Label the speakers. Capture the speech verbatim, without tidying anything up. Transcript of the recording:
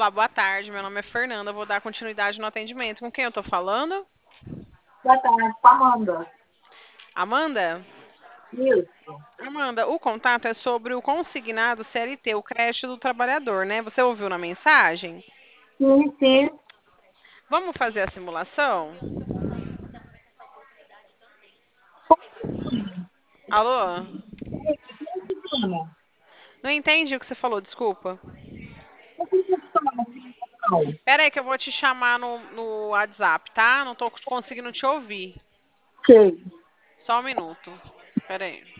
Speaker 1: Olá, boa tarde. Meu nome é Fernanda. Vou dar continuidade no atendimento. Com quem eu tô falando?
Speaker 2: Boa tarde, com a Amanda.
Speaker 1: Amanda?
Speaker 2: Isso.
Speaker 1: Amanda, o contato é sobre o consignado C L T, o crédito do trabalhador, né? Você ouviu na mensagem?
Speaker 2: Sim, sim.
Speaker 1: Vamos fazer a simulação? Alô?
Speaker 2: Funciona.
Speaker 1: Não entendi o que você falou, desculpa.
Speaker 2: Como funciona a simulação?
Speaker 1: Pera aí que eu vou te chamar no, no WhatsApp, tá? Não tô conseguindo te ouvir.
Speaker 2: Ok.
Speaker 1: Só um minuto. Pera aí.